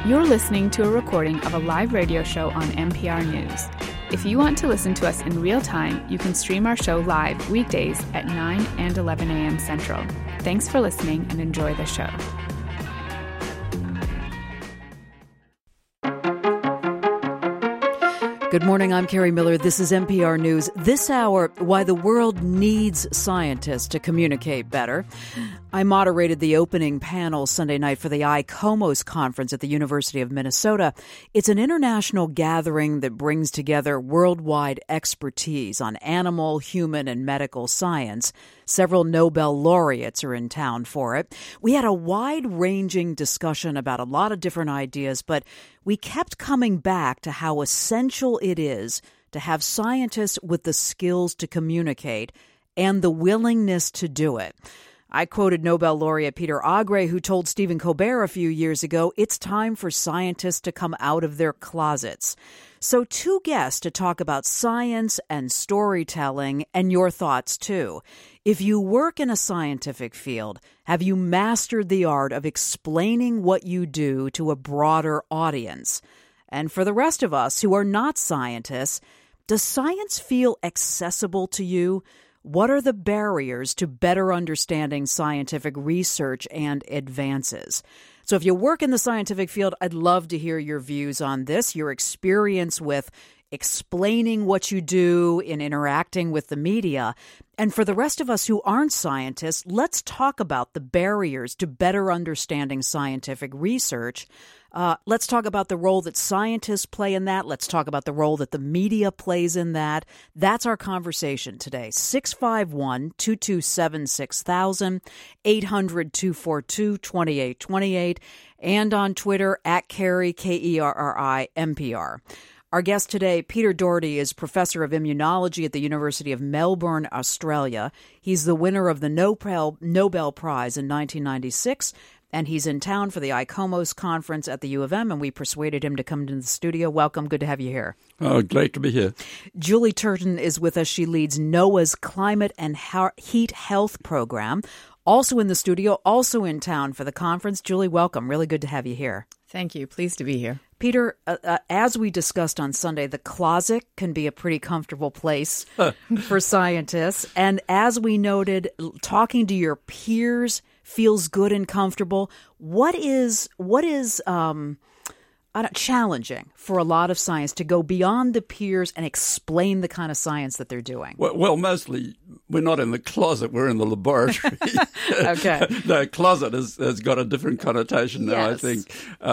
You're listening to a recording of a live radio show on NPR News. If you want to listen to us in real time, you can stream our show live weekdays at 9 and 11 a.m. Central. Thanks for listening and enjoy the show. Good morning, I'm Carrie Miller. This is NPR News. This hour, why the world needs scientists to communicate better. I moderated the opening panel Sunday night for the ICOMOS conference at the University of Minnesota. It's an international gathering that brings together worldwide expertise on animal, human, and medical science. Several Nobel laureates are in town for it. We had a wide-ranging discussion about a lot of different ideas, but we kept coming back to how essential it is to have scientists with the skills to communicate and the willingness to do it. I quoted Nobel laureate Peter Agre, who told Stephen Colbert a few years ago, it's time for scientists to come out of their closets. So two guests to talk about science and storytelling and your thoughts, too. If you work in a scientific field, have you mastered the art of explaining what you do to a broader audience? And for the rest of us who are not scientists, does science feel accessible to you? What are the barriers to better understanding scientific research and advances? So if you work in the scientific field, I'd love to hear your views on this, your experience with explaining what you do in interacting with the media. And for the rest of us who aren't scientists, let's talk about the barriers to better understanding scientific research. Let's talk about the role that scientists play in that. Let's talk about the role that the media plays in that. That's our conversation today. 651-227-6000, 800-242-2828, and on Twitter at Kerry, Kerri, NPR. Our guest today, Peter Doherty, is professor of immunology at the University of Melbourne, Australia. He's the winner of the Nobel Prize in 1996, and he's in town for the ICOMOS conference at the U of M, and we persuaded him to come into the studio. Welcome. Good to have you here. Oh, great to be here. Julie Turton is with us. She leads NOAA's Climate and Heat Health Program. Also in the studio, also in town for the conference. Julie, welcome. Really good to have you here. Thank you. Pleased to be here. Peter, as we discussed on Sunday, the closet can be a pretty comfortable place for scientists. And as we noted, talking to your peers feels good and comfortable. What is challenging for a lot of science to go beyond the peers and explain the kind of science that they're doing? Well, mostly we're not in the closet, we're in the laboratory. Okay. The closet has got a different connotation now, yes. I think.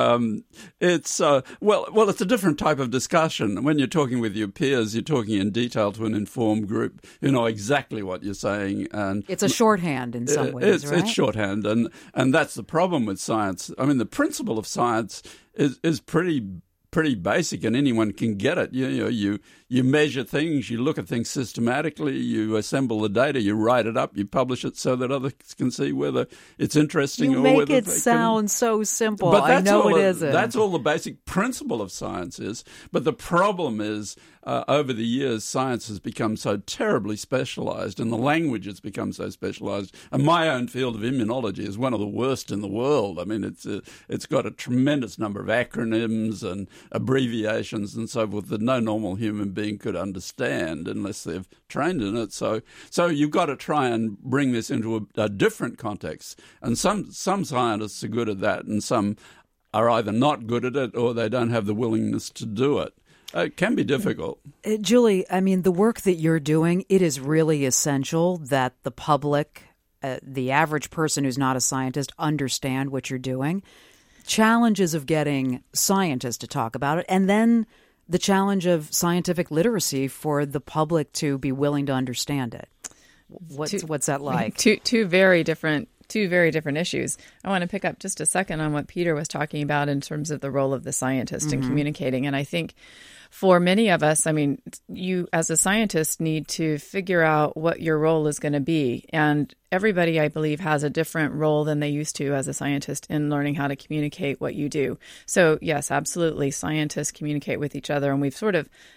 It's a different type of discussion. When you're talking with your peers, you're talking in detail to an informed group who know exactly what you're saying. And it's a shorthand in some ways, right? It's shorthand, and that's the problem with science. I mean, the principle of science is pretty basic, and anyone can get it. You measure things, you look at things systematically, you assemble the data, you write it up, you publish it so that others can see whether it's interesting or whether you make it sound so simple. But I know it isn't. That's all the basic principle of science is. But the problem is, over the years, science has become so terribly specialized, and the language has become so specialized. And my own field of immunology is one of the worst in the world. I mean, it's got a tremendous number of acronyms and abbreviations and so forth that no normal human being could understand unless they've trained in it. So you've got to try and bring this into a different context. And some scientists are good at that, and some are either not good at it or they don't have the willingness to do it. It can be difficult. Julie, I mean, the work that you're doing, it is really essential that the public, the average person who's not a scientist, understand what you're doing. Challenges of getting scientists to talk about it, and then the challenge of scientific literacy for the public to be willing to understand it. What's that like? Two very different issues. I want to pick up just a second on what Peter was talking about in terms of the role of the scientist in communicating. And I think for many of us, I mean, you as a scientist need to figure out what your role is going to be. And everybody, I believe, has a different role than they used to as a scientist in learning how to communicate what you do. So yes, absolutely, scientists communicate with each other. And we've sort of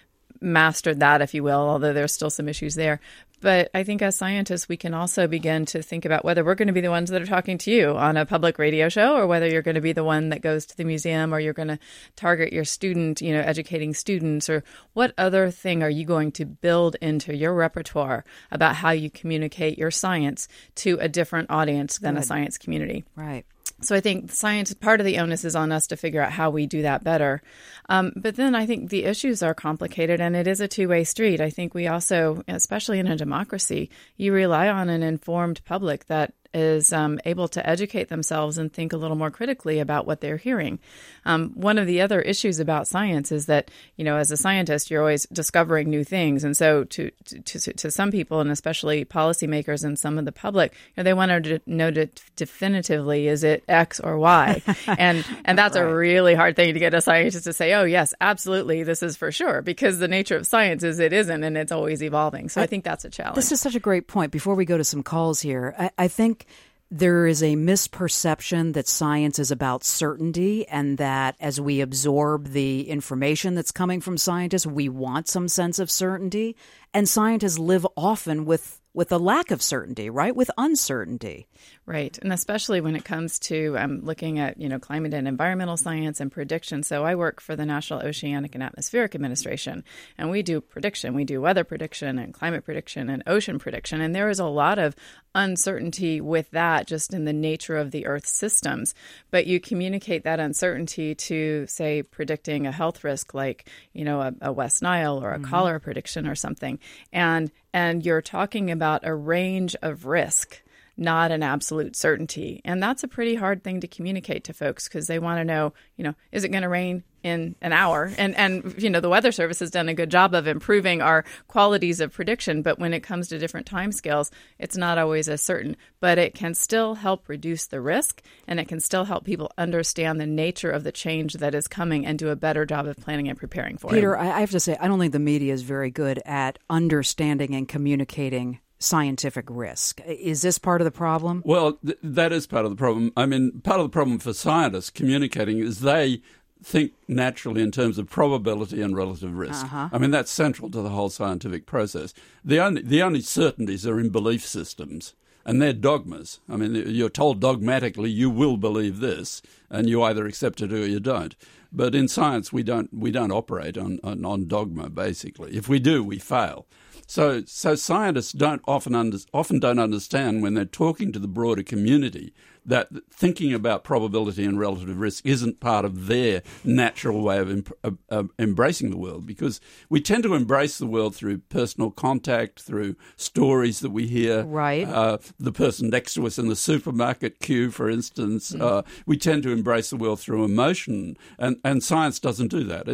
mastered that, if you will, although there's still some issues there. But I think as scientists, we can also begin to think about whether we're going to be the ones that are talking to you on a public radio show, or whether you're going to be the one that goes to the museum, or you're going to target your student, educating students, or what other thing are you going to build into your repertoire about how you communicate your science to a different audience than a science community. Right. So I think science, part of the onus is on us to figure out how we do that better. But then I think the issues are complicated, and it is a two-way street. I think we also, especially in a democracy, you rely on an informed public that is able to educate themselves and think a little more critically about what they're hearing. One of the other issues about science is that, as a scientist, you're always discovering new things. And so to some people, and especially policymakers and some of the public, they want to know definitively, is it X or Y? And that's a really hard thing to get a scientist to say, oh, yes, absolutely, this is for sure, because the nature of science is it isn't, and it's always evolving. So I think that's a challenge. This is such a great point. Before we go to some calls here, I think there is a misperception that science is about certainty, and that as we absorb the information that's coming from scientists, we want some sense of certainty. And scientists live often with a lack of certainty, right? With uncertainty. Right. And especially when it comes to looking at, climate and environmental science and prediction. So I work for the National Oceanic and Atmospheric Administration, and we do prediction. We do weather prediction and climate prediction and ocean prediction. And there is a lot of uncertainty with that, just in the nature of the Earth's systems. But you communicate that uncertainty to, say, predicting a health risk like, a West Nile or a cholera prediction or something. And you're talking about a range of risk, not an absolute certainty. And that's a pretty hard thing to communicate to folks, because they want to know, is it going to rain in an hour? And the Weather Service has done a good job of improving our qualities of prediction. But when it comes to different timescales, it's not always as certain. But it can still help reduce the risk, and it can still help people understand the nature of the change that is coming and do a better job of planning and preparing for it. Peter, I have to say, I don't think the media is very good at understanding and communicating scientific risk. Is this part of the problem? Well, that is part of the problem. I mean, part of the problem for scientists communicating is they think naturally in terms of probability and relative risk. I mean, that's central to the whole scientific process. The only certainties are in belief systems, and they're dogmas. I mean, you're told dogmatically you will believe this, and you either accept it or you don't. But in science, we don't operate on dogma, basically. If we do, we fail. So scientists don't often don't understand, when they're talking to the broader community, that thinking about probability and relative risk isn't part of their natural way of embracing the world, because we tend to embrace the world through personal contact, through stories that we hear. Right. The person next to us in the supermarket queue, for instance. We tend to embrace the world through emotion, and science doesn't do that.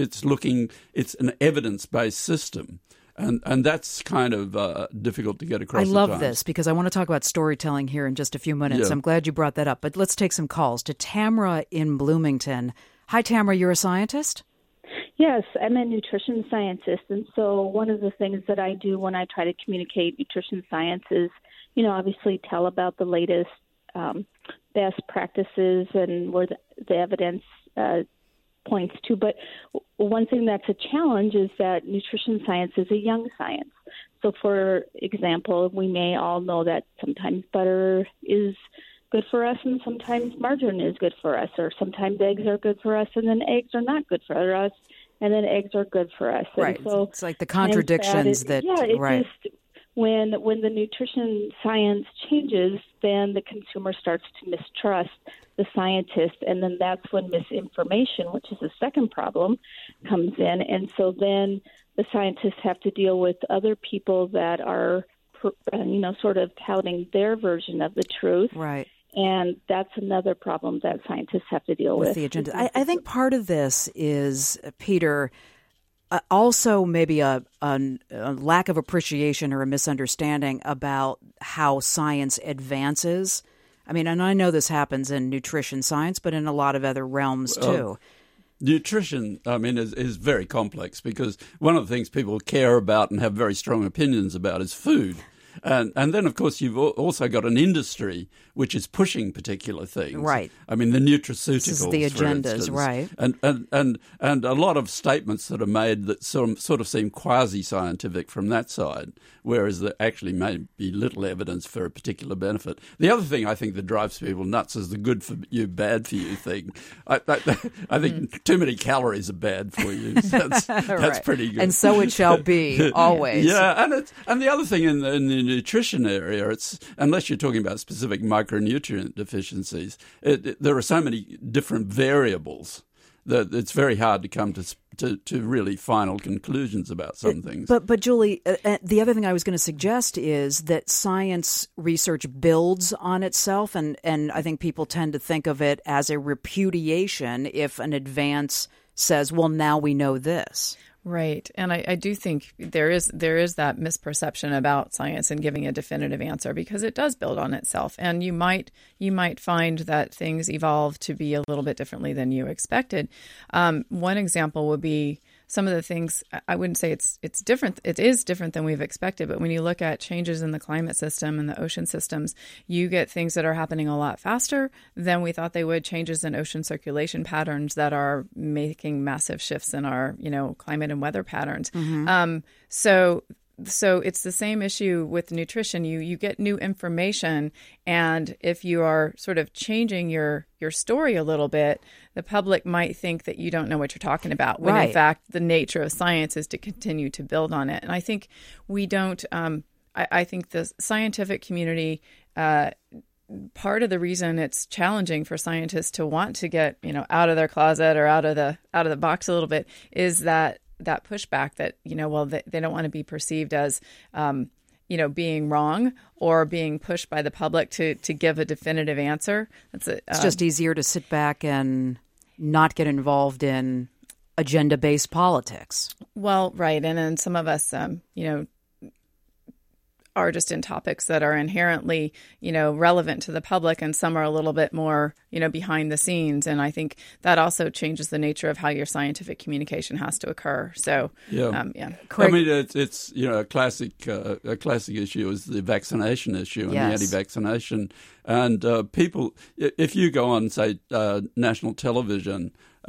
It's an evidence-based system. And that's kind of difficult to get across. I love this, because I want to talk about storytelling here in just a few minutes. Yeah. I'm glad you brought that up. But let's take some calls to Tamara in Bloomington. Hi, Tamara. You're a scientist? Yes, I'm a nutrition scientist. And so one of the things that I do when I try to communicate nutrition science is, obviously tell about the latest best practices and where the evidence points to. But one thing that's a challenge is that nutrition science is a young science. So, for example, we may all know that sometimes butter is good for us and sometimes margarine is good for us, or sometimes eggs are good for us and then eggs are not good for us, and then eggs are good for us. Right. And so it's like the contradictions right. When the nutrition science changes, then the consumer starts to mistrust the scientist, and then that's when misinformation, which is the second problem, comes in. And so then the scientists have to deal with other people that are, sort of touting their version of the truth. Right. And that's another problem that scientists have to deal with. The agenda. I think part of this is, Peter, also maybe a lack of appreciation or a misunderstanding about how science advances. I mean, and I know this happens in nutrition science, but in a lot of other realms too. Nutrition, I mean, is very complex, because one of the things people care about and have very strong opinions about is food. And then, of course, you've also got an industry which is pushing particular things. Right. I mean, the nutraceuticals, this is the agendas, for instance, right. And a lot of statements that are made that sort of seem quasi-scientific from that side, whereas there actually may be little evidence for a particular benefit. The other thing I think that drives people nuts is the good for you, bad for you thing. I think too many calories are bad for you. That's right. pretty good. And so it shall be, always. Yeah, and the other thing in the nutrition area, it's unless you're talking about specific micronutrient deficiencies, there are so many different variables that it's very hard to come to really final conclusions about some things. But Julie, the other thing I was going to suggest is that science research builds on itself, and I think people tend to think of it as a repudiation if an advance says, well, now we know this. Right. And I do think there is that misperception about science and giving a definitive answer, because it does build on itself. And you might find that things evolve to be a little bit differently than you expected. One example would be some of the things. I wouldn't say it's different. It is different than we've expected. But when you look at changes in the climate system and the ocean systems, you get things that are happening a lot faster than we thought they would. Changes in ocean circulation patterns that are making massive shifts in our, climate and weather patterns. Mm-hmm. So it's the same issue with nutrition. You get new information, and if you are sort of changing your story a little bit, the public might think that you don't know what you're talking about, when in fact the nature of science is to continue to build on it. And I think we don't. I think the scientific community. Part of the reason it's challenging for scientists to want to get out of their closet or out of the box a little bit is that pushback that they don't want to be perceived as being wrong or being pushed by the public to give a definitive answer. It's just easier to sit back and not get involved in agenda-based politics. Well, right, and then some of us are just in topics that are inherently, relevant to the public, and some are a little bit more, behind the scenes. And I think that also changes the nature of how your scientific communication has to occur. So, I mean, it's a classic issue is the vaccination issue and the anti-vaccination. And people, if you go on, say, national television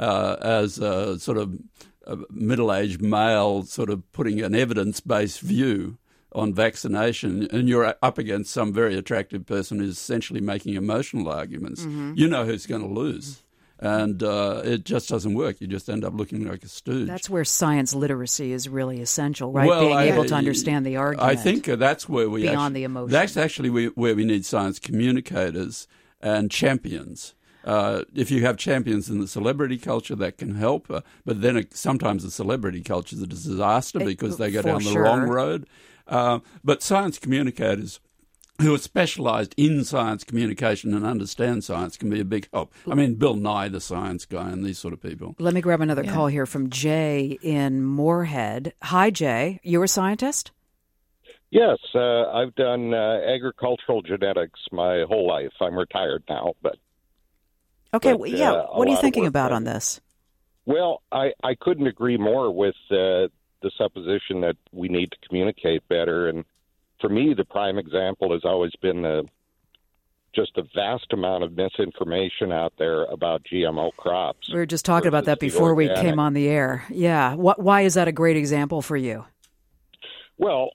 as a sort of a middle-aged male, sort of putting an evidence-based view on vaccination, and you're up against some very attractive person who's essentially making emotional arguments, you know who's going to lose. And it just doesn't work. You just end up looking like a stooge. That's where science literacy is really essential, right? Well, being able to understand the argument. I think that's where we beyond the emotion. That's actually where we need science communicators and champions. If you have champions in the celebrity culture, that can help. But then sometimes the celebrity culture is a disaster because they go down the wrong road. But science communicators who are specialized in science communication and understand science can be a big help. I mean, Bill Nye, the science guy, and these sort of people. Let me grab another call here from Jay in Moorhead. Hi, Jay. You're a scientist? Yes, I've done agricultural genetics my whole life. I'm retired now, but... Okay, what are you thinking about on this? Well, I couldn't agree more with the supposition that we need to communicate better. And for me, the prime example has always been just a vast amount of misinformation out there about GMO crops. We were just talking about that before we came on the air. Yeah. Why is that a great example for you? Well,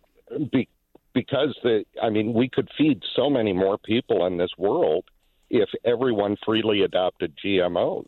because we could feed so many more people in this world if everyone freely adopted GMOs.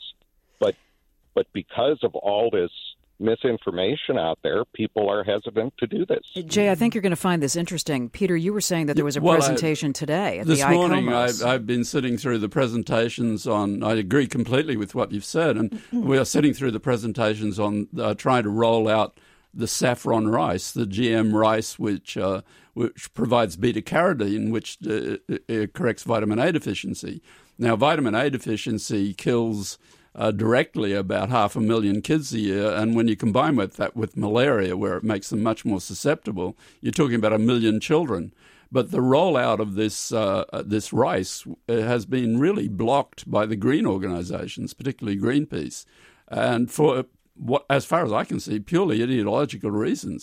But because of all this misinformation out there, people are hesitant to do this. Jay, I think you're going to find this interesting. Peter, you were saying that there was a presentation today at the ICOMOS. This morning I've been sitting through the presentations on, I agree completely with what you've said, and we are sitting through the presentations on trying to roll out the saffron rice, the GM rice, which provides beta-carotene, which corrects vitamin A deficiency. Now, vitamin A deficiency kills directly about 500,000 kids a year, and when you combine that with malaria, where it makes them much more susceptible, you're talking about 1 million children. But the rollout of this rice has been really blocked by the green organizations, particularly Greenpeace, and for as far as I can see, purely ideological reasons.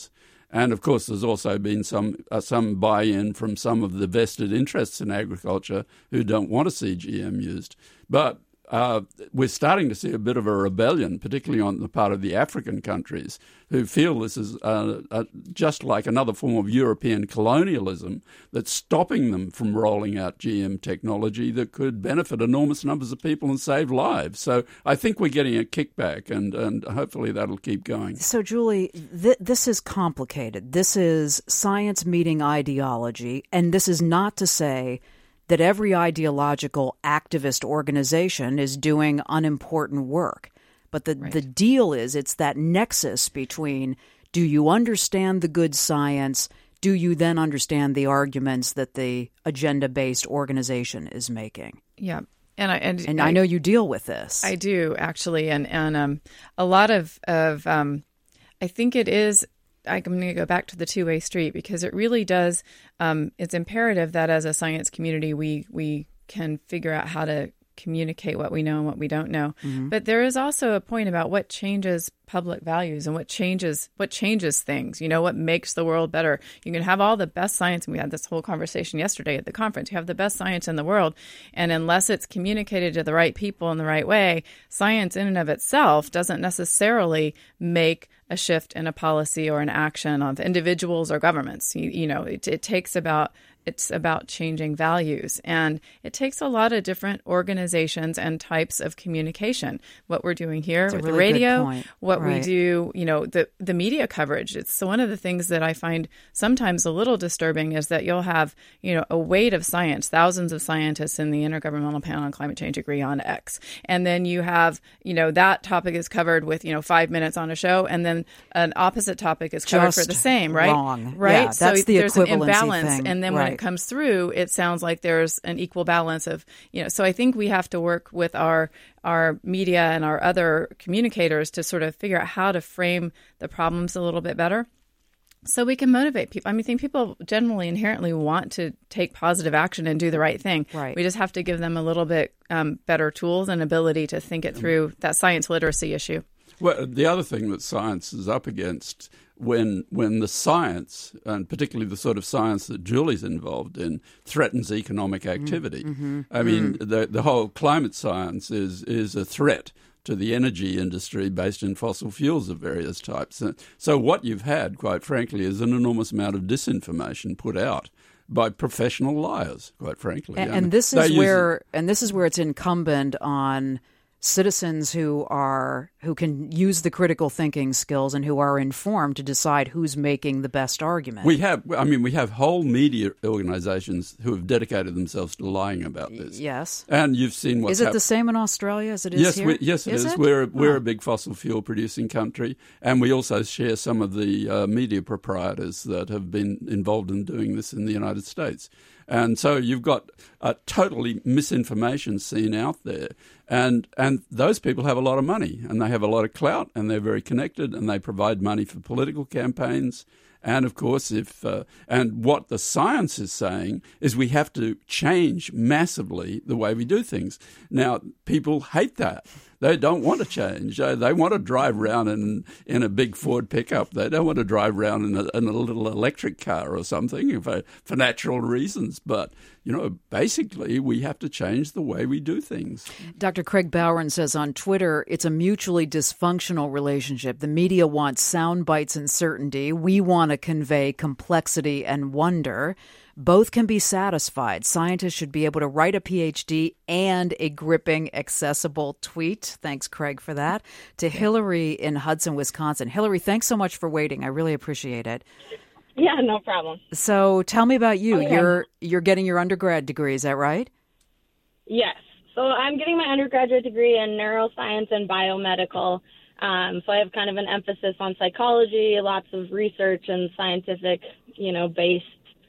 And, of course, there's also been some buy-in from some of the vested interests in agriculture who don't want to see GM used. But we're starting to see a bit of a rebellion, particularly on the part of the African countries, who feel this is just like another form of European colonialism that's stopping them from rolling out GM technology that could benefit enormous numbers of people and save lives. So I think we're getting a kickback, and hopefully that'll keep going. So, Julie, this is complicated. This is science meeting ideology, and this is not to say that every ideological activist organization is doing unimportant work. But the deal is it's that nexus between, do you understand the good science? Do you then understand the arguments that the agenda-based organization is making? Yeah. And I know you deal with this. I do, actually. And a lot of I think it is, I'm going to go back to the two-way street, because it really does, it's imperative that as a science community, we can figure out how to communicate what we know and what we don't know. Mm-hmm. But there is also a point about what changes public values and what changes things, what makes the world better. You can have all the best science, and we had this whole conversation yesterday at the conference. You have the best science in the world, and unless it's communicated to the right people in the right way, science in and of itself doesn't necessarily make a shift in a policy or an action of individuals or governments. It's about changing values, and it takes a lot of different organizations and types of communication. What we're doing here with the radio, what we do, the media coverage. It's one of the things that I find sometimes a little disturbing is that you'll have, a weight of science, thousands of scientists in the Intergovernmental Panel on Climate Change agree on X. And then you have, that topic is covered with, 5 minutes on a show, and then an opposite topic is covered for the same, right? Wrong. Right. Yeah, that's so the there's an equivalency imbalance. thing. And then when it comes through, it sounds like there's an equal balance of, so I think we have to work with our media and our other communicators to sort of figure out how to frame the problems a little bit better so we can motivate people. I think people generally inherently want to take positive action and do the right thing. Right. We just have to give them a little bit better tools and ability to think it through, that science literacy issue. Well, the other thing that science is up against when the science, and particularly the sort of science that Julie's involved in, threatens economic activity. Mm-hmm. I mean, the whole climate science is a threat to the energy industry based in fossil fuels of various types. So what you've had, quite frankly, is an enormous amount of disinformation put out by professional liars, quite frankly. And this is where it's incumbent on citizens who can use the critical thinking skills and who are informed to decide who's making the best argument. We have whole media organizations who have dedicated themselves to lying about this. Yes. And you've seen what's Is it the same in Australia as it is here? Yes, it is. We're a big fossil fuel producing country, and we also share some of the media proprietors that have been involved in doing this in the United States. And so you've got a totally misinformation scene out there. And those people have a lot of money, and they have a lot of clout, and they're very connected, and they provide money for political campaigns. And, of course, and what the science is saying is we have to change massively the way we do things. Now, people hate that. They don't want to change. They want to drive around in a big Ford pickup. They don't want to drive around in a little electric car or something for natural reasons. But, basically we have to change the way we do things. Dr. Craig Bowron says on Twitter, it's a mutually dysfunctional relationship. The media wants sound bites and certainty. We want to convey complexity and wonder. Both can be satisfied. Scientists should be able to write a PhD and a gripping, accessible tweet. Thanks, Craig, for that. To Hillary in Hudson, Wisconsin. Hillary, thanks so much for waiting. I really appreciate it. Yeah, no problem. So tell me about you. Okay. You're getting your undergrad degree, is that right? Yes. So I'm getting my undergraduate degree in neuroscience and biomedical. So I have kind of an emphasis on psychology, lots of research and scientific, based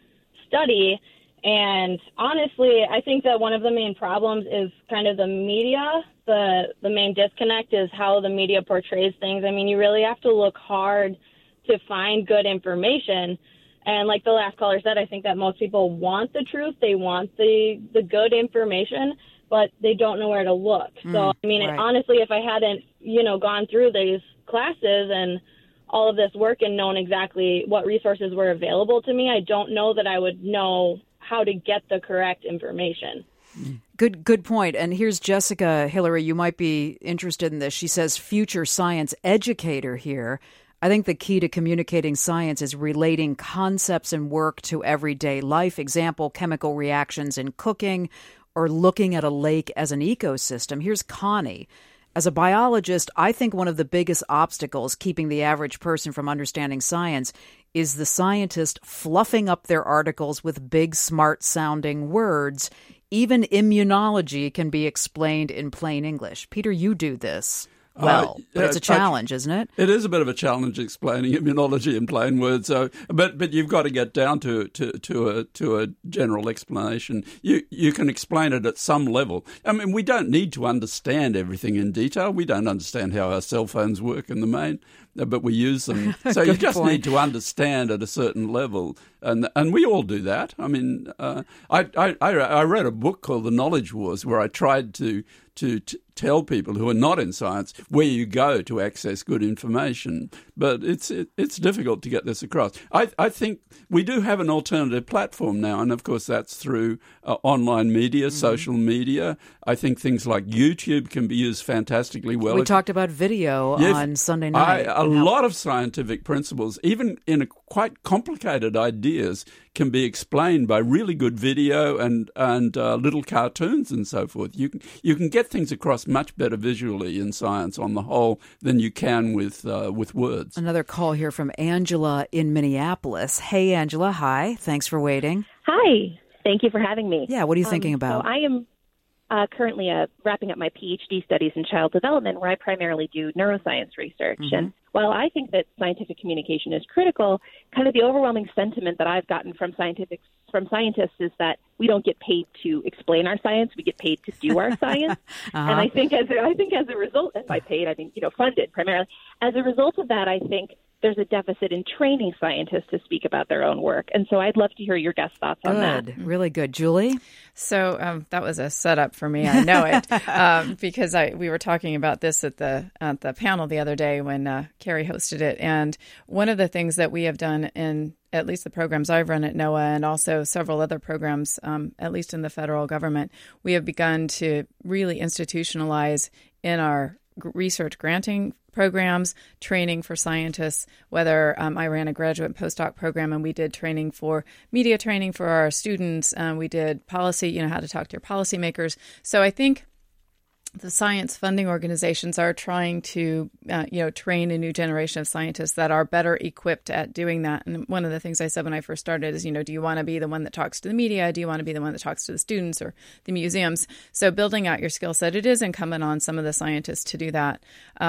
study. And honestly, I think that one of the main problems is kind of the media. The main disconnect is how the media portrays things. I mean, you really have to look hard to find good information. And like the last caller said, I think that most people want the truth. They want the good information, but they don't know where to look. So, I mean, right. Honestly, if I hadn't, gone through these classes and all of this work and known exactly what resources were available to me, I don't know that I would know how to get the correct information. Good point. And here's Jessica. Hillary, you might be interested in this. She says, future science educator here. I think the key to communicating science is relating concepts and work to everyday life. Example, chemical reactions in cooking or looking at a lake as an ecosystem. Here's Connie. As a biologist, I think one of the biggest obstacles keeping the average person from understanding science is the scientist fluffing up their articles with big, smart-sounding words. Even immunology can be explained in plain English. Peter, you do this well, but it's a challenge, isn't it? It is a bit of a challenge explaining immunology in plain words. So, but you've got to get down to a general explanation. You can explain it at some level. I mean, we don't need to understand everything in detail. We don't understand how our cell phones work in the main, but we use them. So you just need to understand at a certain level, and we all do that. I mean, I read a book called The Knowledge Wars, where I tried to tell people who are not in science where you go to access good information. But it's difficult to get this across. I think we do have an alternative platform now, and of course that's through online media, social media. I think things like YouTube can be used fantastically well. We talked about video on Sunday night. A lot of scientific principles, even in quite complicated ideas, can be explained by really good video and little cartoons and so forth. You can get things across much better visually in science on the whole than you can with words. Another call here from Angela in Minneapolis. Hey, Angela. Hi. Thanks for waiting. Hi. Thank you for having me. Yeah. What are you thinking about? So I am currently wrapping up my PhD studies in child development, where I primarily do neuroscience research. Mm-hmm. And while I think that scientific communication is critical, kind of the overwhelming sentiment that I've gotten from scientists is that we don't get paid to explain our science; we get paid to do our science. And I think as a result, and by paid I mean funded primarily. As a result of that, I think there's a deficit in training scientists to speak about their own work. And so I'd love to hear your guest thoughts on that. Good, really good. Julie? So that was a setup for me. I know it because we were talking about this at the panel the other day when Carrie hosted it. And one of the things that we have done in at least the programs I've run at NOAA and also several other programs, at least in the federal government, we have begun to really institutionalize in our research granting programs, training for scientists, whether I ran a graduate and postdoc program and we did training for media training for our students. We did policy, how to talk to your policymakers. So I think the science funding organizations are trying to, train a new generation of scientists that are better equipped at doing that. And one of the things I said when I first started is, do you want to be the one that talks to the media? Do you want to be the one that talks to the students or the museums? So building out your skill set, it is incumbent on some of the scientists to do that.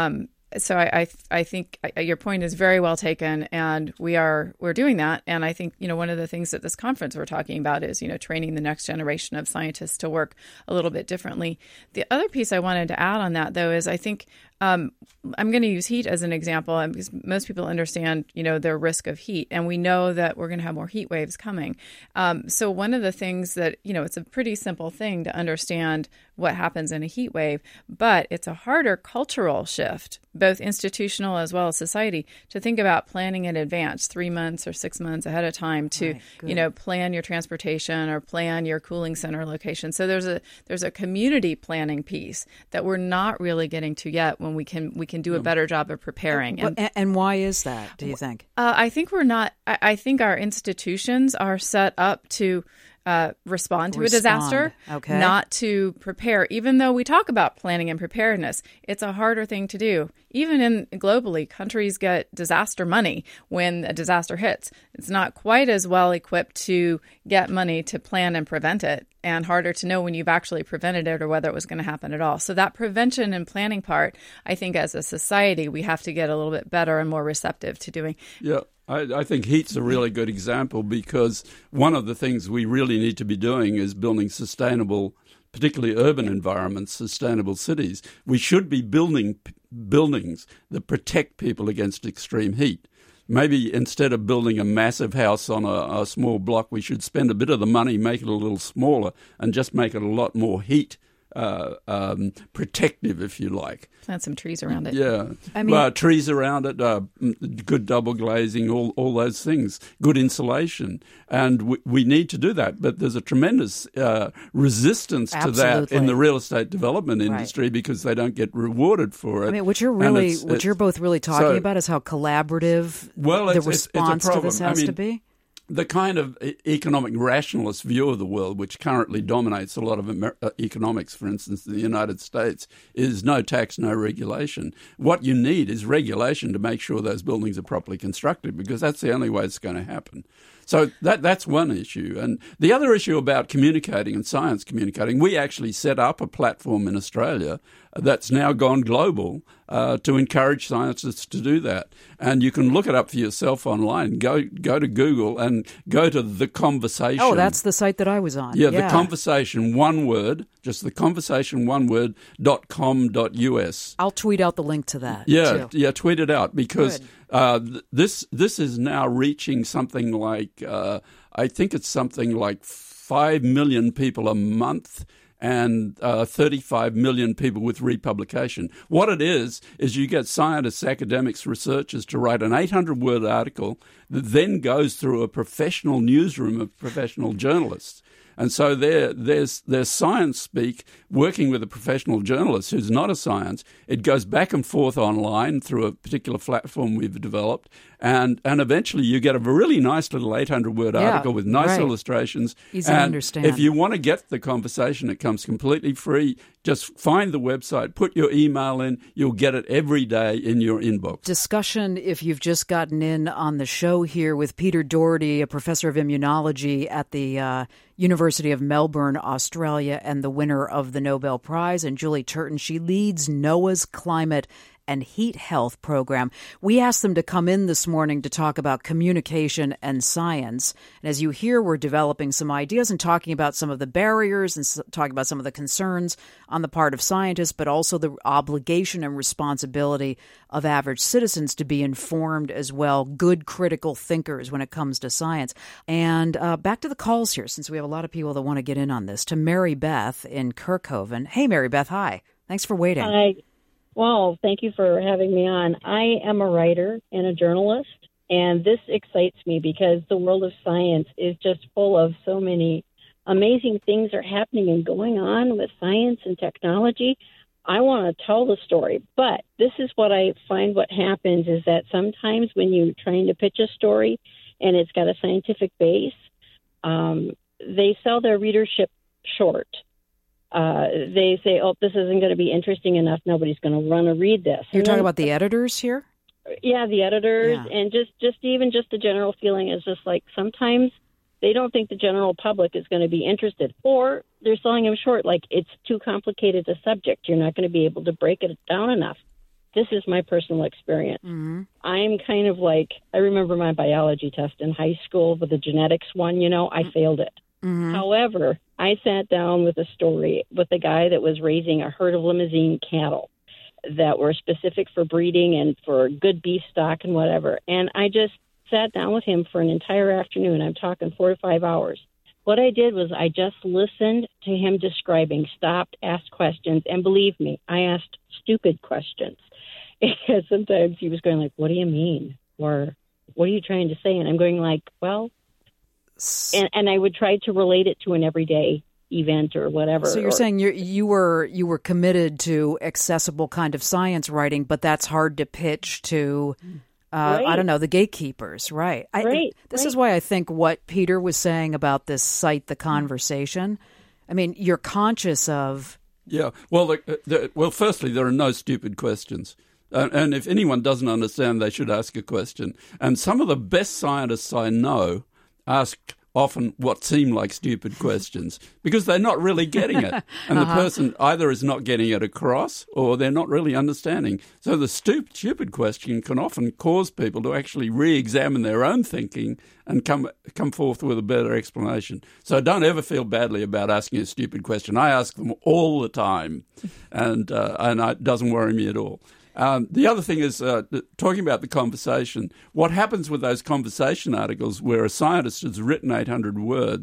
So I think your point is very well taken, and we're doing that. And I think one of the things at this conference we're talking about is training the next generation of scientists to work a little bit differently. The other piece I wanted to add on that, though, is I think I'm going to use heat as an example because most people understand their risk of heat, and we know that we're going to have more heat waves coming. So one of the things that it's a pretty simple thing to understand what happens in a heat wave, but it's a harder cultural shift, both institutional as well as society, to think about planning in advance, 3 months or 6 months ahead of time to, plan your transportation or plan your cooling center location. So there's a community planning piece that we're not really getting to yet when we can do a better job of preparing. And why is that, do you think? I think we're not. I think our institutions are set up to respond to a disaster, not to prepare. Even though we talk about planning and preparedness, it's a harder thing to do. Even globally, countries get disaster money when a disaster hits. It's not quite as well equipped to get money to plan and prevent it, and harder to know when you've actually prevented it or whether it was going to happen at all. So that prevention and planning part, I think as a society, we have to get a little bit better and more receptive to doing. Yeah. I think heat's a really good example because one of the things we really need to be doing is building sustainable, particularly urban environments, sustainable cities. We should be building buildings that protect people against extreme heat. Maybe instead of building a massive house on a small block, we should spend a bit of the money, make it a little smaller, and just make it a lot more heat protective, if you like. Plant some trees around it. Yeah, I mean, trees around it, good double glazing, all those things, good insulation, and we need to do that. But there's a tremendous resistance to that in the real estate development industry because they don't get rewarded for it. I mean, what you're both really talking about is how collaborative the response to this has to be. The kind of economic rationalist view of the world, which currently dominates a lot of economics, for instance, in the United States, is no tax, no regulation. What you need is regulation to make sure those buildings are properly constructed, because that's the only way it's going to happen. So that's one issue. And the other issue about communicating and science communicating, we actually set up a platform in Australia that's now gone global to encourage scientists to do that. And you can look it up for yourself online. Go to Google and go to The Conversation. Oh, that's the site that I was on. Yeah, The Conversation, one word, just The Conversation, one word, .com.us. I'll tweet out the link to that. Yeah, tweet it out, because this is now reaching something like, I think it's something like 5 million people a month, and 35 million people with republication. What it is you get scientists, academics, researchers to write an 800-word article that then goes through a professional newsroom of professional journalists. And so there's science speak working with a professional journalist who's not a science. It goes back and forth online through a particular platform we've developed. And eventually you get a really nice little 800-word article with nice illustrations. Easy to understand. If you want to get The Conversation, it comes completely free. Just find the website, put your email in, you'll get it every day in your inbox. Discussion, if you've just gotten in on the show here, with Peter Doherty, a professor of immunology at the University of Melbourne, Australia, and the winner of the Nobel Prize, and Julie Turton. She leads NOAA's Climate and Heat Health program. We asked them to come in this morning to talk about communication and science. And as you hear, we're developing some ideas and talking about some of the barriers and talking about some of the concerns on the part of scientists, but also the obligation and responsibility of average citizens to be informed as well, good critical thinkers when it comes to science. And back to the calls here, since we have a lot of people that want to get in on this, to Mary Beth in Kirkhoven. Hey, Mary Beth, hi. Thanks for waiting. Hi. Well, thank you for having me on. I am a writer and a journalist, and this excites me because the world of science is just full of so many amazing things are happening and going on with science and technology. I want to tell the story, but this is what I find what happens is that sometimes when you're trying to pitch a story and it's got a scientific base, they sell their readership short. They say, oh, this isn't going to be interesting enough. Nobody's going to run or read this. You're talking about the editors here? Yeah, the editors. Yeah. And just the general feeling is just like sometimes they don't think the general public is going to be interested, or they're selling them short. Like it's too complicated a subject. You're not going to be able to break it down enough. This is my personal experience. Mm-hmm. I'm kind of like, I remember my biology test in high school with the genetics one, I failed it. Mm-hmm. However, I sat down with a story with a guy that was raising a herd of Limousin cattle that were specific for breeding and for good beef stock and whatever. And I just sat down with him for an entire afternoon. I'm talking 4 to 5 hours. What I did was I just listened to him describing, stopped, asked questions. And believe me, I asked stupid questions because sometimes he was going like, what do you mean? Or what are you trying to say? And I'm going like, well, and I would try to relate it to an everyday event or whatever. So you're saying you were committed to accessible kind of science writing, but that's hard to pitch to, right. I don't know, the gatekeepers, right? This is why I think what Peter was saying about this site, The Conversation, I mean, you're conscious of... Yeah, well, firstly, there are no stupid questions. And if anyone doesn't understand, they should ask a question. And some of the best scientists I know ask often what seem like stupid questions because they're not really getting it. And the person either is not getting it across or they're not really understanding. So the stupid question can often cause people to actually re-examine their own thinking and come forth with a better explanation. So don't ever feel badly about asking a stupid question. I ask them all the time, and it doesn't worry me at all. The other thing is talking about The Conversation. What happens with those conversation articles where a scientist has written 800 words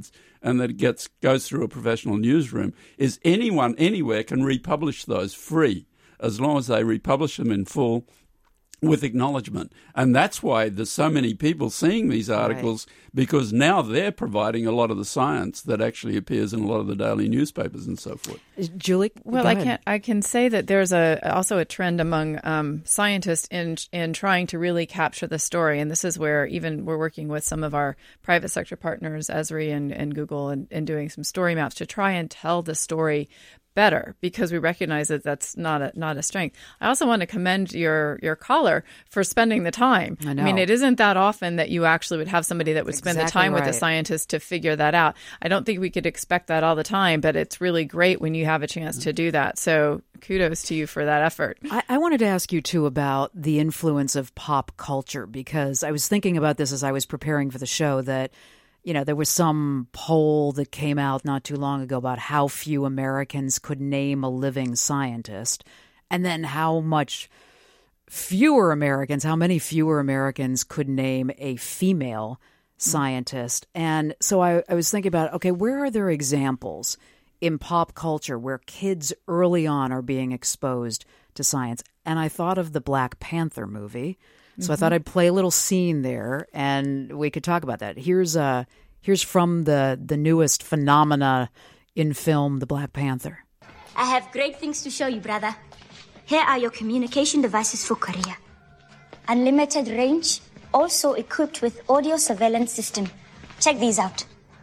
and that it goes through a professional newsroom, is anyone anywhere can republish those free, as long as they republish them in full with acknowledgement. And that's why there's so many people seeing these articles, because now they're providing a lot of the science that actually appears in a lot of the daily newspapers and so forth. Julie? Well, I can say that there's also a trend among scientists in trying to really capture the story. And this is where even we're working with some of our private sector partners, Esri and Google, and doing some story maps to try and tell the story better, because we recognize that that's not a strength. I also want to commend your caller for spending the time. I know. I mean, it isn't that often that you actually would have somebody that would spend the time with a scientist to figure that out. I don't think we could expect that all the time, but it's really great when you have a chance to do that. So kudos to you for that effort. I wanted to ask you, too, about the influence of pop culture, because I was thinking about this as I was preparing for the show, that there was some poll that came out not too long ago about how few Americans could name a living scientist, and then how many fewer Americans could name a female scientist. And so I was thinking about, okay, where are there examples in pop culture where kids early on are being exposed to science? And I thought of the Black Panther movie. So I thought I'd play a little scene there, and we could talk about that. Here's from the newest phenomena in film, The Black Panther. I have great things to show you, brother. Here are your communication devices for Korea. Unlimited range, also equipped with audio surveillance system. Check these out.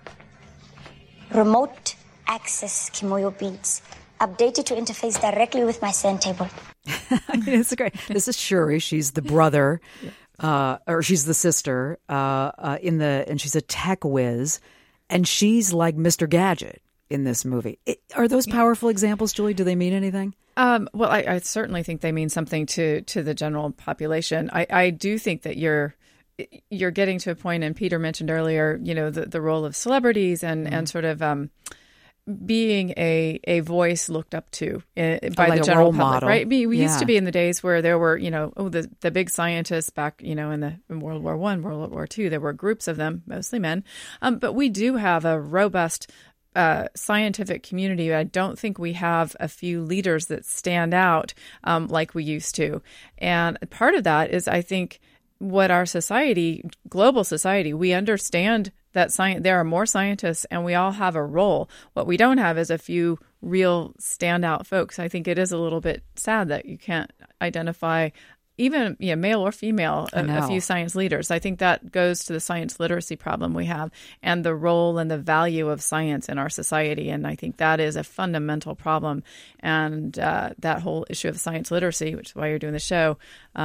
Remote access Kimoyo beads. Updated to interface directly with my send table. I mean, it's great. This is Shuri. She's the brother, or she's the sister, and she's a tech whiz, and she's like Mr. Gadget in this movie. Are those powerful examples, Julie? Do they mean anything? Well, I certainly think they mean something to the general population. I do think that you're getting to a point, and Peter mentioned earlier, the role of celebrities and sort of being a voice looked up to by the general public, model. Right? We used to be in the days where there were, the big scientists back, in World War I, World War II. There were groups of them, mostly men. But we do have a robust scientific community. I don't think we have a few leaders that stand out like we used to. And part of that is, I think, what our society, global society, we understand that there are more scientists and we all have a role. What we don't have is a few real standout folks. I think it is a little bit sad that you can't identify even male or female, a few science leaders. I think that goes to the science literacy problem we have and the role and the value of science in our society. And I think that is a fundamental problem. And that whole issue of science literacy, which is why you're doing the show,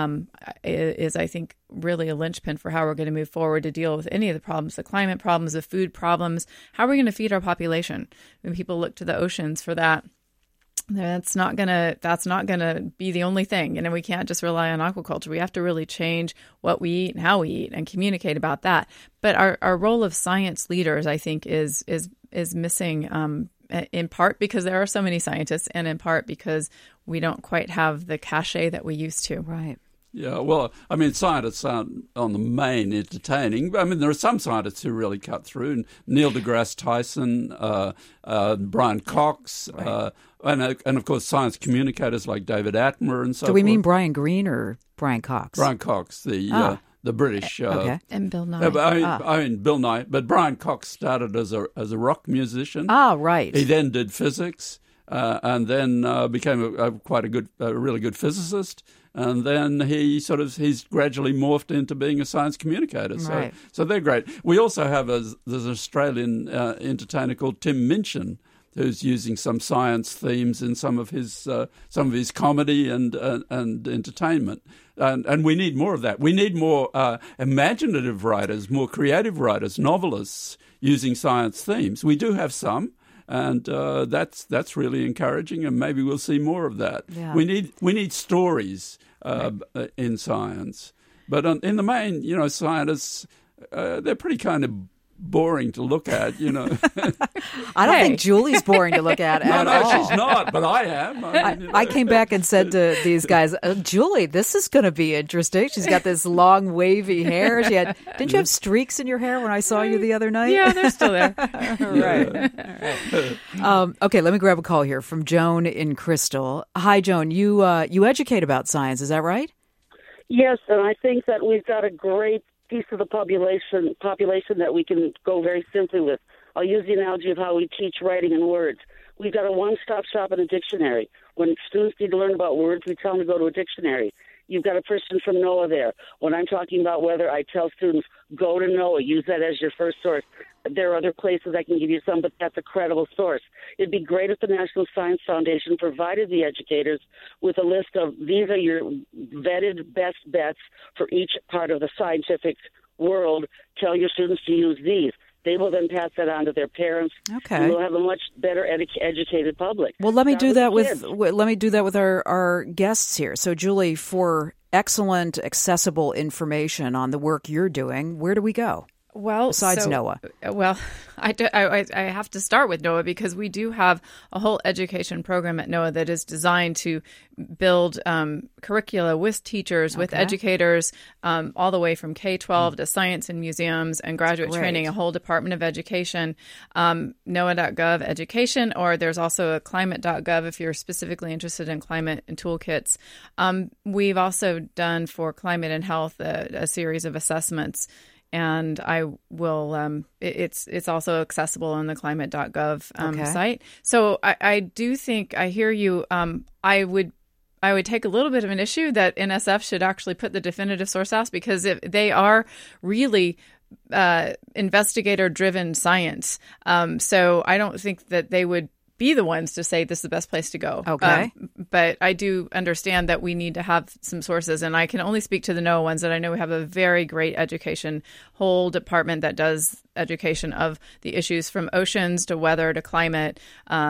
is, I think, really a linchpin for how we're going to move forward to deal with any of the problems, the climate problems, the food problems. How are we going to feed our population? When people look to the oceans for that, that's not gonna be the only thing. And we can't just rely on aquaculture. We have to really change what we eat and how we eat and communicate about that. But our role of science leaders, I think, is missing in part because there are so many scientists, and in part because we don't quite have the cachet that we used to. Right. Yeah, well, I mean, scientists aren't on the main entertaining. I mean, there are some scientists who really cut through. Neil deGrasse Tyson, Brian Cox, right. And of course, science communicators like David Attenborough and so forth. Do we mean Brian Greene or Brian Cox? Brian Cox, the British. Okay. And Bill Nye. I mean, Bill Nye. But Brian Cox started as a rock musician. Ah, right. He then did physics. And then became a really good physicist, and then he's gradually morphed into being a science communicator. Right. So they're great. We also have there's an Australian entertainer called Tim Minchin, who's using some science themes in some of his comedy and entertainment. And we need more of that. We need more imaginative writers, more creative writers, novelists using science themes. We do have some. And that's really encouraging, and maybe we'll see more of that. Yeah. We need stories in science, but in the main, scientists they're pretty kind of boring to look at, I don't think Julie's boring to look at all. No, she's not, but I am. I came back and said to these guys, Julie, this is going to be interesting. She's got this long, wavy hair. Didn't you have streaks in your hair when I saw you the other night? Yeah, they're still there. Right. Okay, let me grab a call here from Joan in Crystal. Hi, Joan. You educate about science, is that right? Yes, and I think that we've got a great piece of the population that we can go very simply with. I'll use the analogy of how we teach writing and words. We've got a one-stop shop in a dictionary. When students need to learn about words, we tell them to go to a dictionary. You've got a person from NOAA there. When I'm talking about weather, I tell students, go to NOAA, use that as your first source. There are other places I can give you some, but that's a credible source. It'd be great if the National Science Foundation provided the educators with a list of these are your vetted best bets for each part of the scientific world. Tell your students to use these. They will then pass that on to their parents. Okay. And we'll have a much better educated public. Well, let me do that with our guests here. So, Julie, for excellent, accessible information on the work you're doing, where do we go? Well, besides NOAA. Well, I have to start with NOAA because we do have a whole education program at NOAA that is designed to build curricula with teachers, with educators, all the way from K-12 to science and museums and graduate training, a whole Department of Education, NOAA.gov education, or there's also a climate.gov if you're specifically interested in climate and toolkits. We've also done for climate and health a series of assessments. And I will. It's also accessible on the climate.gov site. So I do think I hear you. I would take a little bit of an issue that NSF should actually put the definitive source out because if they are really investigator-driven science. So I don't think that they would be the ones to say this is the best place to go. Okay. But I do understand that we need to have some sources, and I can only speak to the NOAA ones that I know we have a very great education whole department that does education of the issues from oceans to weather to climate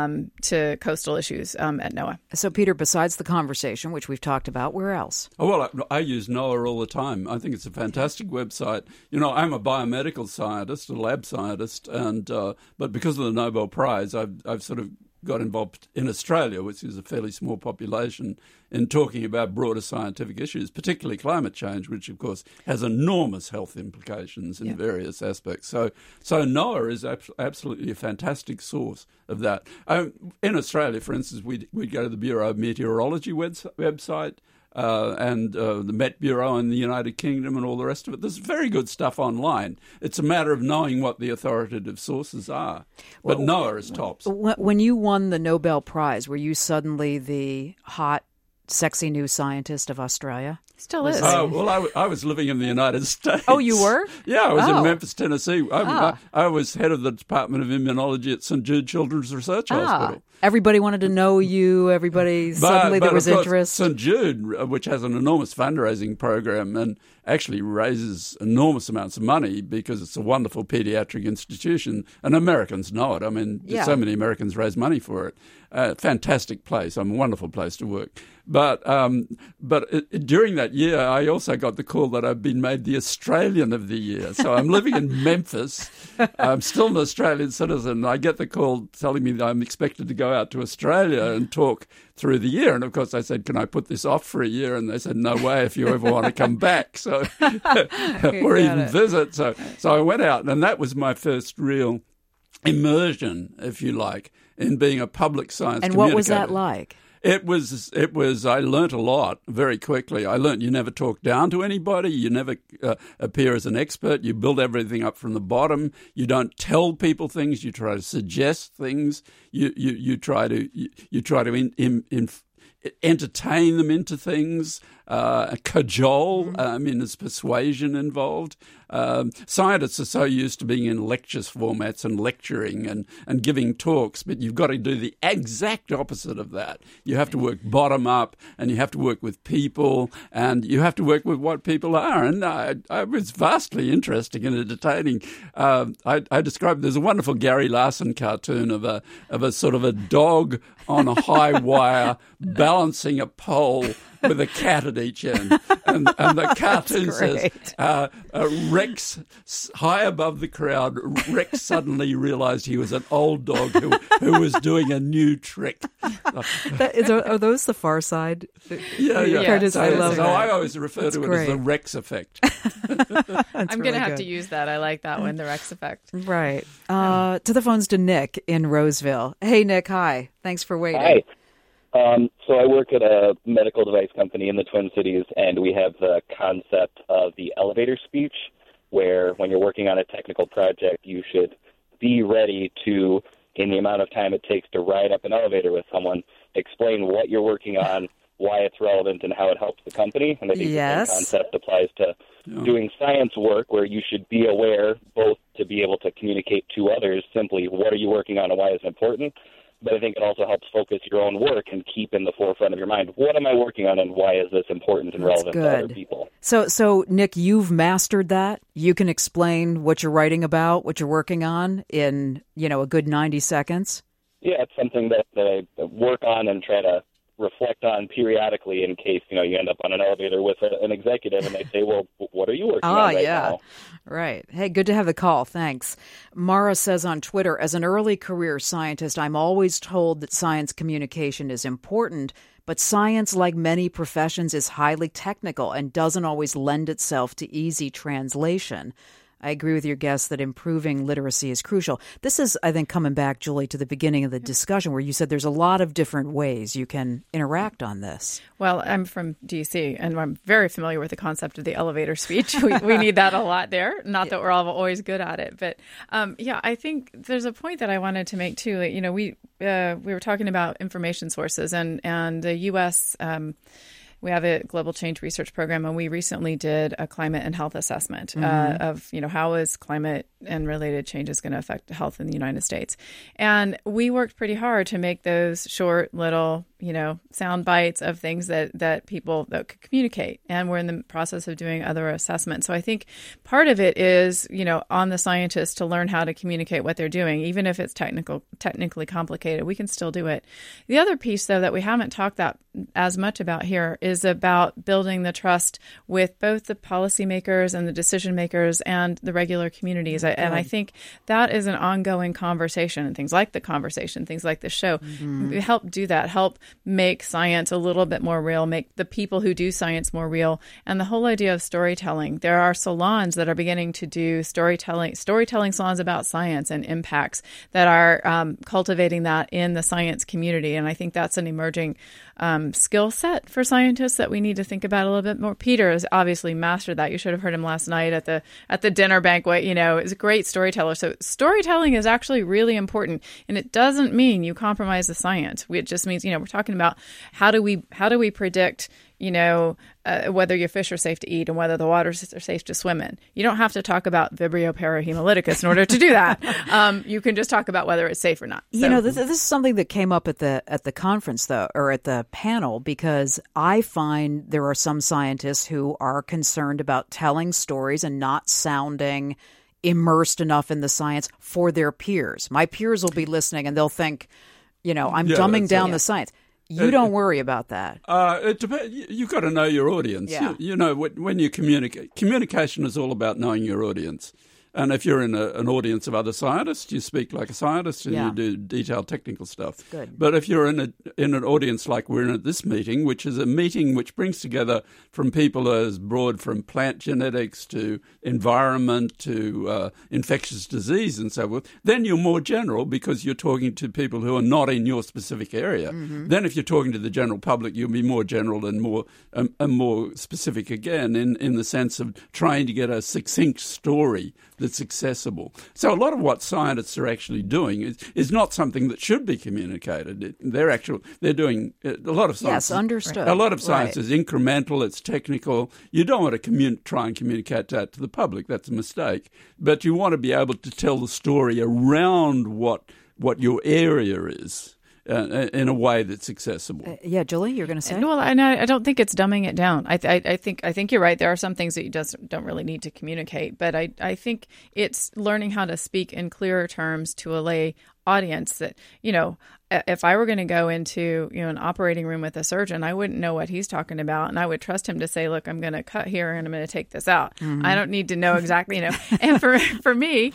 to coastal issues at NOAA. So, Peter, besides the conversation, which we've talked about, where else? Oh, well, I use NOAA all the time. I think it's a fantastic website. I'm a biomedical scientist, a lab scientist, and but because of the Nobel Prize, I've sort of got involved in Australia, which is a fairly small population, in talking about broader scientific issues, particularly climate change, which, of course, has enormous health implications in various aspects. So NOAA is absolutely a fantastic source of that. In Australia, for instance, we'd go to the Bureau of Meteorology website, and the Met Bureau in the United Kingdom and all the rest of it. There's very good stuff online. It's a matter of knowing what the authoritative sources are. But NOAA is tops. When you won the Nobel Prize, were you suddenly the hot, sexy new scientist of Australia? Still is. Well, I was living in the United States. Oh, you were? Yeah, I was in Memphis, Tennessee. I was head of the Department of Immunology at St. Jude Children's Research Hospital. Everybody wanted to know you. Suddenly there was interest. St. Jude, which has an enormous fundraising program and actually raises enormous amounts of money because it's a wonderful pediatric institution, and Americans know it. I mean, so many Americans raise money for it. Fantastic place. A wonderful place to work. But during that year, I also got the call that I've been made the Australian of the Year. So I'm living in Memphis. I'm still an Australian citizen. I get the call telling me that I'm expected to go out to Australia and talk through the year. And, of course, I said, can I put this off for a year? And they said, no way if you ever want to come back. So or even visit. So I went out, and that was my first real immersion, if you like, in being a public science communicator. And what was that like? It was. I learnt a lot very quickly. I learnt you never talk down to anybody. You never appear as an expert. You build everything up from the bottom. You don't tell people things. You try to suggest things. You try to entertain them into things. Cajole. There's persuasion involved. Scientists are so used to being in lectures formats and lecturing and giving talks, but you've got to do the exact opposite of that. You have to work bottom up, and you have to work with people, and you have to work with what people are. And I was vastly interesting and entertaining. I described, there's a wonderful Gary Larson cartoon of a sort of a dog on a high wire balancing a pole with a cat at each end. And the cartoon says, Rex, high above the crowd, Rex suddenly realized he was an old dog who was doing a new trick. Are those the Far Side? Yeah. I love that. I always refer to it as the Rex effect. I'm going to have to use that. I like that one, the Rex effect. Right. To the phones to Nick in Roseville. Hey, Nick. Hi. Thanks for waiting. Hi. So I work at a medical device company in the Twin Cities, and we have the concept of the elevator speech, where when you're working on a technical project, you should be ready to, in the amount of time it takes to ride up an elevator with someone, explain what you're working on, why it's relevant, and how it helps the company. And I think the same concept applies to doing science work, where you should be aware both to be able to communicate to others simply what are you working on and why is it important, but I think it also helps focus your own work and keep in the forefront of your mind, what am I working on and why is this important and relevant to other people? So, Nick, you've mastered that. You can explain what you're writing about, what you're working on in, a good 90 seconds? Yeah, it's something that I work on and try to reflect on periodically in case, you end up on an elevator with an executive and they say, well, what are you working on right now? Right. Hey, good to have the call. Thanks. Mara says on Twitter, as an early career scientist, I'm always told that science communication is important, but science, like many professions, is highly technical and doesn't always lend itself to easy translation. I agree with your guest that improving literacy is crucial. This is, I think, coming back, Julie, to the beginning of the discussion where you said there's a lot of different ways you can interact on this. Well, I'm from D.C., and I'm very familiar with the concept of the elevator speech. We need that a lot there. Not that we're all always good at it. But, I think there's a point that I wanted to make, too. We were talking about information sources, and the U.S. We have a global change research program, and we recently did a climate and health assessment of, how is climate and related changes going to affect health in the United States. And we worked pretty hard to make those short little, sound bites of things that people that could communicate. And we're in the process of doing other assessments. So I think part of it is, on the scientists to learn how to communicate what they're doing, even if it's technically complicated, we can still do it. The other piece, though, that we haven't talked that as much about here is about building the trust with both the policymakers and the decision makers and the regular communities. And I think that is an ongoing conversation, and things like the conversation, things like the show, help do that, help make science a little bit more real, make the people who do science more real. And the whole idea of storytelling. There are salons that are beginning to do storytelling salons about science and impacts that are cultivating that in the science community. And I think that's an emerging skill set for scientists that we need to think about a little bit more. Peter has obviously mastered that. You should have heard him last night at the dinner banquet. He's a great storyteller. So storytelling is actually really important, and it doesn't mean you compromise the science. It just means we're talking about how do we predict whether your fish are safe to eat and whether the waters are safe to swim in. You don't have to talk about Vibrio parahemolyticus in order to do that. You can just talk about whether it's safe or not. So, this is something that came up at the conference, though, or at the panel, because I find there are some scientists who are concerned about telling stories and not sounding immersed enough in the science for their peers. My peers will be listening and they'll think, I'm dumbing down the science. You don't worry about that. It depends. You've got to know your audience. Yeah. When you communicate, communication is all about knowing your audience. And if you're in an audience of other scientists, you speak like a scientist and you do detailed technical stuff. Good. But if you're in an audience like we're in at this meeting, which is a meeting which brings together from people as broad from plant genetics to environment to infectious disease and so forth, then you're more general because you're talking to people who are not in your specific area. Mm-hmm. Then if you're talking to the general public, you'll be more general and more specific again in the sense of trying to get a succinct story that's accessible. So a lot of what scientists are actually doing is not something that should be communicated. They're doing a lot of science. Yes, understood. A lot of science is incremental. It's technical. You don't want to try and communicate that to the public. That's a mistake. But you want to be able to tell the story around what your area is. In a way that's accessible. Julie, you're going to say? Well, and I don't think it's dumbing it down. I think you're right. There are some things that you don't really need to communicate, but I think it's learning how to speak in clearer terms to a lay audience that, if I were going to go into, an operating room with a surgeon, I wouldn't know what he's talking about. And I would trust him to say, look, I'm going to cut here and I'm going to take this out. Mm-hmm. I don't need to know exactly, And for me,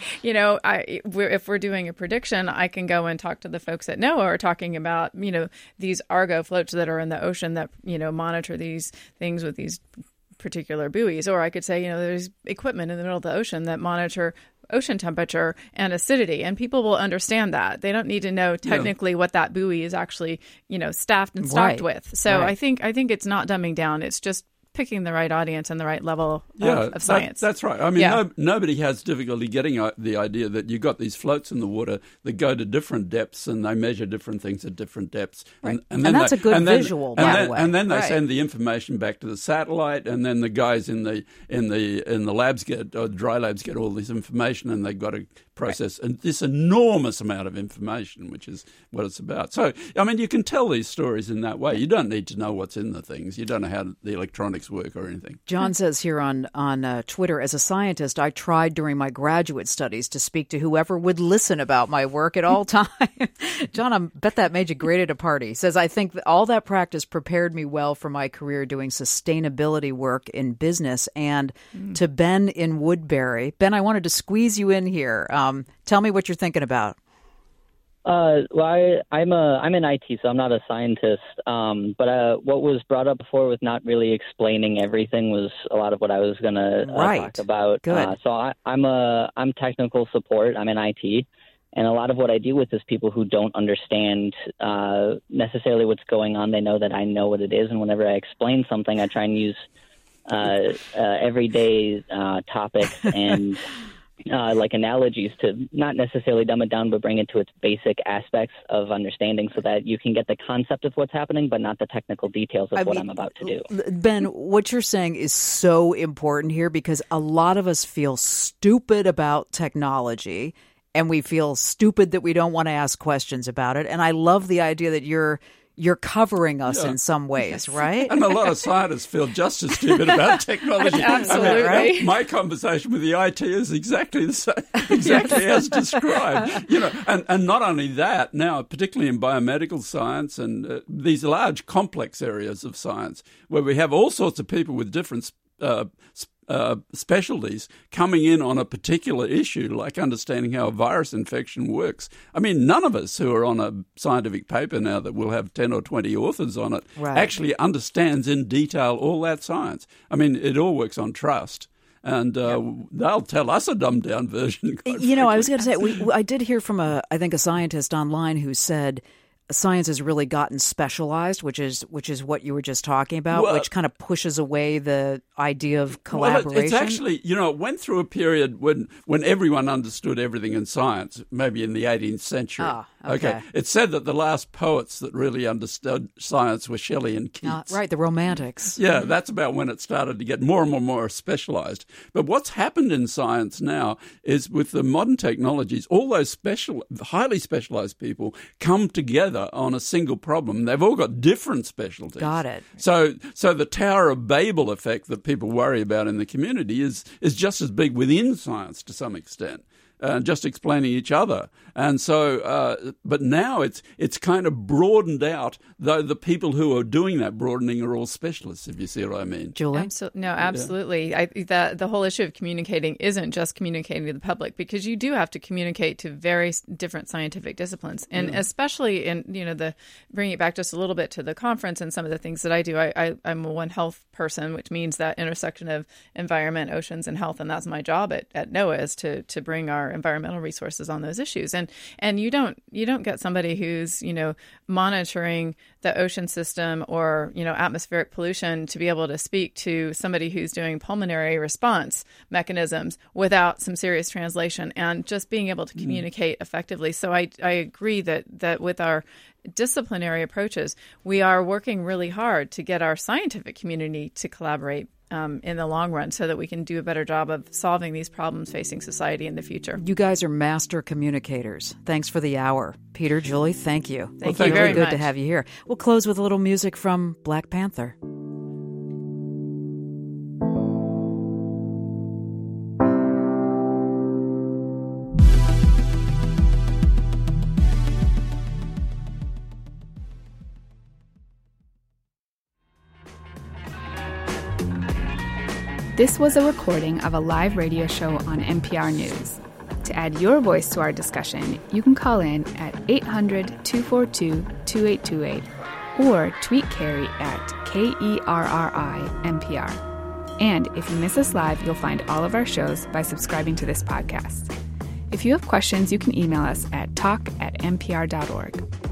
if we're doing a prediction, I can go and talk to the folks at NOAA are talking about, these Argo floats that are in the ocean that, monitor these things with these particular buoys. Or I could say, there's equipment in the middle of the ocean that monitor ocean temperature and acidity, and people will understand that. They don't need to know technically what that buoy is actually, staffed and stocked with. So I think it's not dumbing down. It's just picking the right audience and the right level of science. That's right. I mean, nobody has difficulty getting the idea that you've got these floats in the water that go to different depths and they measure different things at different depths. Right. And that's a good visual, by the way. And then they send the information back to the satellite, and then the guys in the labs dry labs get all this information, and they've got to process this enormous amount of information, which is what it's about. So, I mean, you can tell these stories in that way. You don't need to know what's in the things. You don't know how the electronics work or anything. John says here on Twitter, as a scientist, I tried during my graduate studies to speak to whoever would listen about my work at all times. John, I bet that made you great at a party. He says, I think that all that practice prepared me well for my career doing sustainability work in business. And to Ben in Woodbury. Ben, I wanted to squeeze you in here. Tell me what you're thinking about. Well, I'm in IT, so I'm not a scientist. But what was brought up before with not really explaining everything was a lot of what I was going to talk about. Good. So I'm technical support. I'm in IT, and a lot of what I deal with is people who don't understand necessarily what's going on. They know that I know what it is, and whenever I explain something, I try and use everyday topics and like analogies to not necessarily dumb it down, but bring it to its basic aspects of understanding so that you can get the concept of what's happening, but not the technical details of what I'm about to do. Ben, what you're saying is so important here because a lot of us feel stupid about technology and we feel stupid that we don't want to ask questions about it. And I love the idea that you're covering us in some ways, right? And a lot of scientists feel just as stupid about technology. Absolutely. I mean, my conversation with the IT is exactly the same, exactly as described. And not only that, now, particularly in biomedical science and these large complex areas of science where we have all sorts of people with different specialties coming in on a particular issue, like understanding how a virus infection works. I mean, none of us who are on a scientific paper now that will have 10 or 20 authors on it actually understands in detail all that science. I mean, it all works on trust. And they'll tell us a dumbed-down version. I was going to say, I did hear from a scientist online who said science has really gotten specialized, which is what you were just talking about, which kind of pushes away the idea of collaboration. Well, it's actually, it went through a period when everyone understood everything in science, maybe in the 18th century. Okay. It's said that the last poets that really understood science were Shelley and Keats. Right, the Romantics. Yeah, that's about when it started to get more and more specialized. But what's happened in science now is with the modern technologies, all those highly specialized people come together on a single problem. They've all got different specialties. Got it. So the Tower of Babel effect that people worry about in the community is just as big within science to some extent. Just explaining each other. And so, but now it's kind of broadened out, though the people who are doing that broadening are all specialists, if you see what I mean. Julie? Absolutely. Yeah. The whole issue of communicating isn't just communicating to the public, because you do have to communicate to very different scientific disciplines. And especially in, bringing it back just a little bit to the conference and some of the things that I do, I'm a One Health person, which means that intersection of environment, oceans, and health. And that's my job at NOAA, is to bring our environmental resources on those issues. And you don't get somebody who's, monitoring the ocean system or, atmospheric pollution to be able to speak to somebody who's doing pulmonary response mechanisms without some serious translation and just being able to communicate effectively. So I agree that with our disciplinary approaches, we are working really hard to get our scientific community to collaborate in the long run so that we can do a better job of solving these problems facing society in the future. You guys are master communicators. Thanks for the hour. Peter, Julie, thank you. Thank you very much. Good to have you here. We'll close with a little music from Black Panther. This was a recording of a live radio show on NPR News. To add your voice to our discussion, you can call in at 800-242-2828 or tweet Kerry at KERRI-NPR. And if you miss us live, you'll find all of our shows by subscribing to this podcast. If you have questions, you can email us at talk@npr.org.